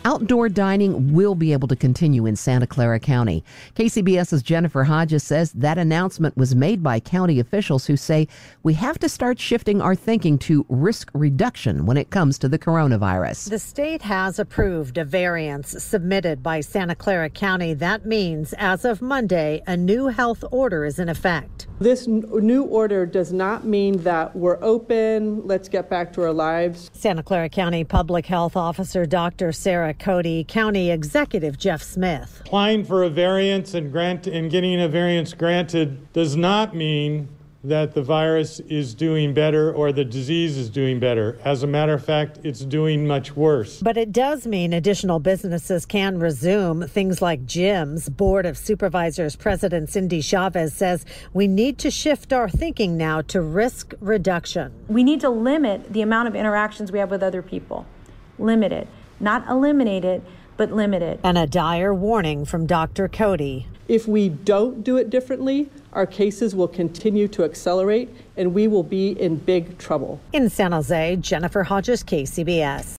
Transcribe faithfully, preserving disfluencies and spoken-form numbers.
Outdoor dining will be able to continue in Santa Clara County. KCBS's Jennifer Hodges says that announcement was made by county officials who say we have to start shifting our thinking to risk reduction when it comes to the coronavirus. The state has approved a variance submitted by Santa Clara County. That means as of Monday, a new health order is in effect. This n- new order does not mean that we're open, let's get back to our lives. Santa Clara County Public Health Officer Doctor Sarah Cody, County Executive Jeff Smith. Applying for a variance and grant and getting a variance granted does not mean that the virus is doing better or the disease is doing better. As a matter of fact, it's doing much worse. But it does mean additional businesses can resume, things like gyms. Board of Supervisors President Cindy Chavez says we need to shift our thinking now to risk reduction. We need to limit the amount of interactions we have with other people. Limit it. Not eliminate it, but limit it. And a dire warning from Doctor Cody. If we don't do it differently, our cases will continue to accelerate and we will be in big trouble. In San Jose, Jennifer Hodges, K C B S.